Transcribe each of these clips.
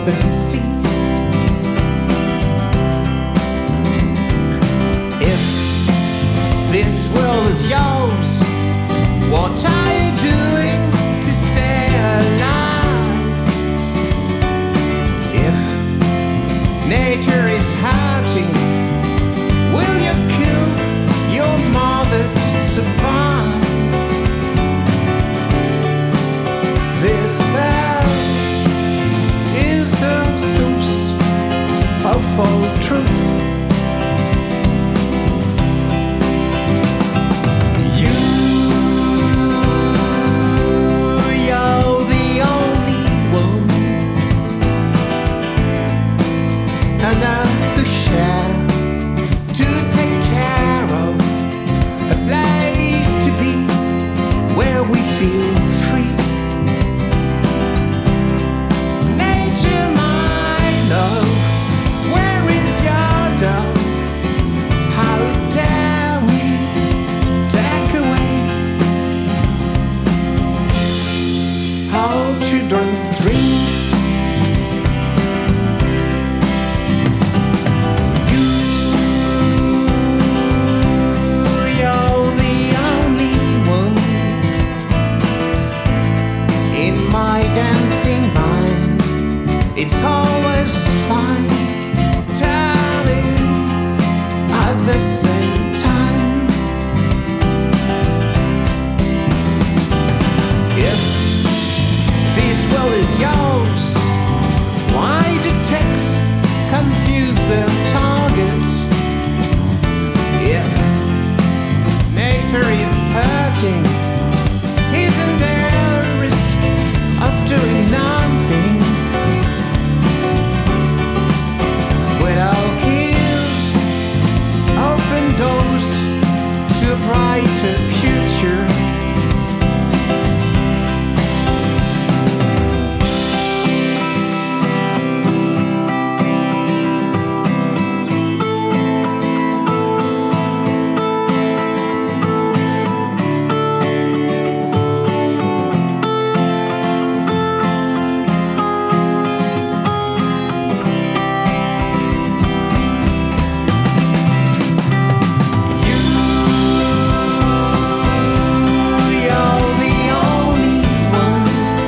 the sea. If this world is yours, what are you doing to stay alive? If nature is hurting, will you kill your mother to survive? This spell is the source of all truth. You're the only one enough to share, to take care of, a place to be where we feel free. Nature, my love, where is your dove? How dare we take away our children's dreams? You're the only one in my dancing mind. It's always fine, darling, at the same time. If this world is yours, why do texts confuse their targets? If nature is hurting, isn't there a risk of doing nothing? Without kills, open doors to a brighter future. You're the only one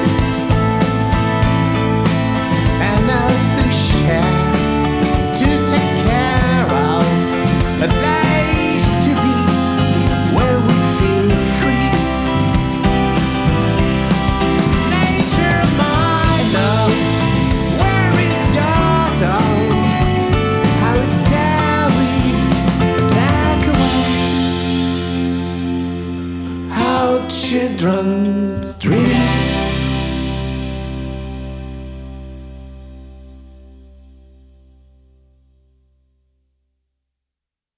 enough to share, to take care of, a place to be where we feel free. Nature, my love, where is your dove? How dare we take away our children's dreams?